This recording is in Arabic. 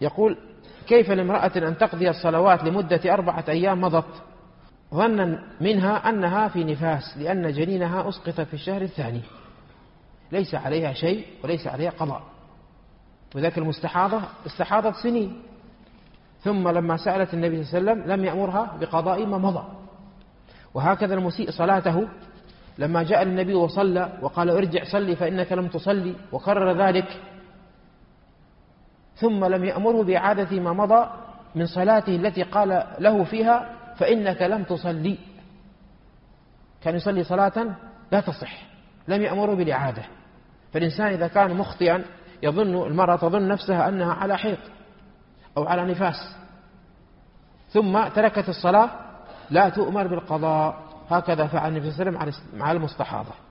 يقول: كيف لامرأة أن تقضي الصلوات لمدة 4 أيام مضت ظنا منها أنها في نفاس لأن جنينها أسقط في الشهر الثاني، ليس عليها شيء وليس عليها قضاء، وذاك المستحاضة استحاضت سنين، ثم لما سألت النبي صلى الله عليه وسلم لم يأمرها بقضاء ما مضى. وهكذا المسيء صلاته لما جاء النبي وصلى وقال: ارجع صلي فإنك لم تصلي، وكرر ذلك، ثم لم يأمره بإعادة ما مضى من صلاته التي قال له فيها فإنك لم تصلي، كان يصلي صلاة لا تصح، لم يأمره بالإعادة. فالإنسان إذا كان مخطئا المرأة تظن نفسها أنها على حيض أو على نفاس ثم تركت الصلاة لا تؤمر بالقضاء، هكذا فعل النبي صلى الله عليه وسلم مع المستحاضة.